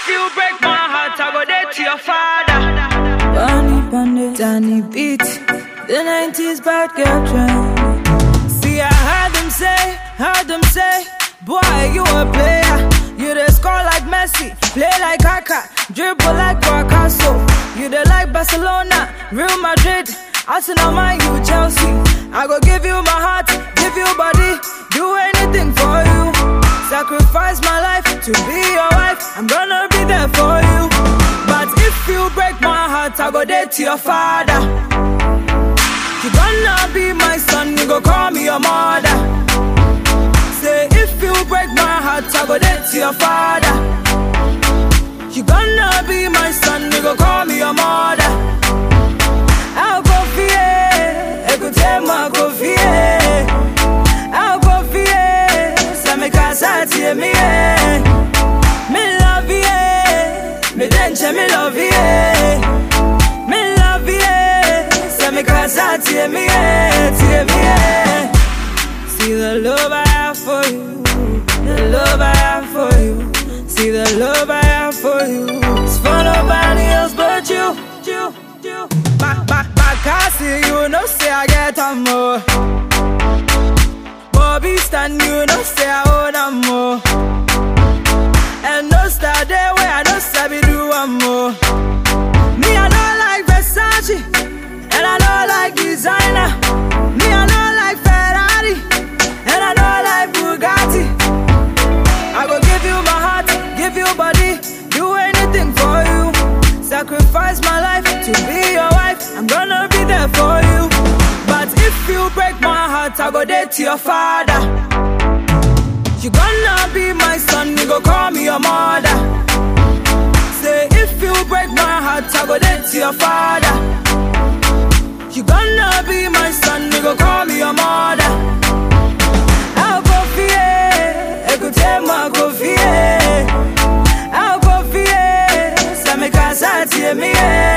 you break my heart, I go there to your father. Bunny Bandit, Danny Beat, the 90s bad girl trend. See, I heard them say, boy, you a player. You the score like Messi, play like Kaka, dribble like Picasso. You the like Barcelona, Real Madrid, Arsenal, Man U, Chelsea. I go give you my heart, give you body, do anything for you. Sacrifice my life to be your wife, I'm gonna be there for you. But if you break my heart, I go there to your father. You gonna be my son, you go call me your mother. Say if you break my heart, I go there to your father. You gonna be my son, you go call me your mother. I'll go fear, écoutez moi go fear. I'll go fear, ça me casse à tirer me love you, me denche me love you, me love you, ça me casse à tirer me. See the love I have for you, the love I have for you. See the love I have for you, it's for nobody else but you. I see you, no say I get a more. Bobby stand you, no say I own a more. And no star there where I don't sabi do one more. Me I don't like Versace, and I don't like designer. Me I don't like Ferrari, and I don't like Bugatti. I go give you my heart, give you body, do anything for you. Sacrifice my life to be your wife, I'm gonna be there for you. But if you break my heart, I go there to your father. You gonna be my son, you go call me your mother. Say if you break my heart, I go there to your father. You gonna be my son, you go call me your mother. I'll go fear, écoutez moi go fear. I'll go fear, ça me casse à tirer me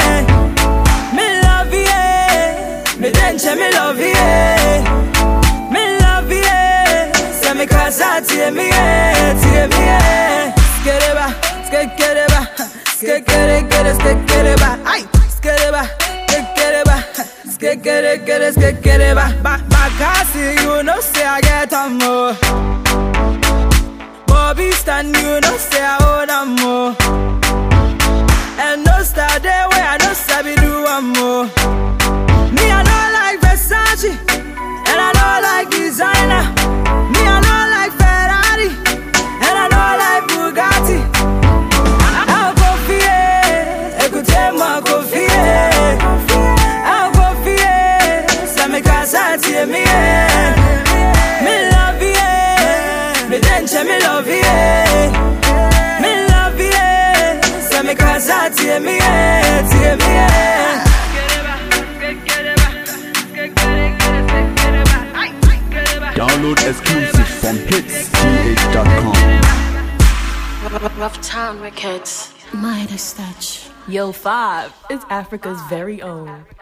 love you, me denche me love you, me love you, ça me casse à tirer me. Skereba, skereba, skereba, ay, skereba, skereba. Back I see you, no say I get a more. Bobby stand you, no say I own a more. And no star there where I don't sabi do one more. Me I don't like Versace, and I don't like designer. Me I don't like Ferrari, and I don't like Bugatti. I'll go fear, écoutez moi go fear. I'll go fear, ça me casse à tirer me love you, me denche me love you, me love you, ça me casse à tirer me. Download exclusive from hitsgh.com. Rough Town Records. Midas Touch. Yo, 5 is Africa's very own.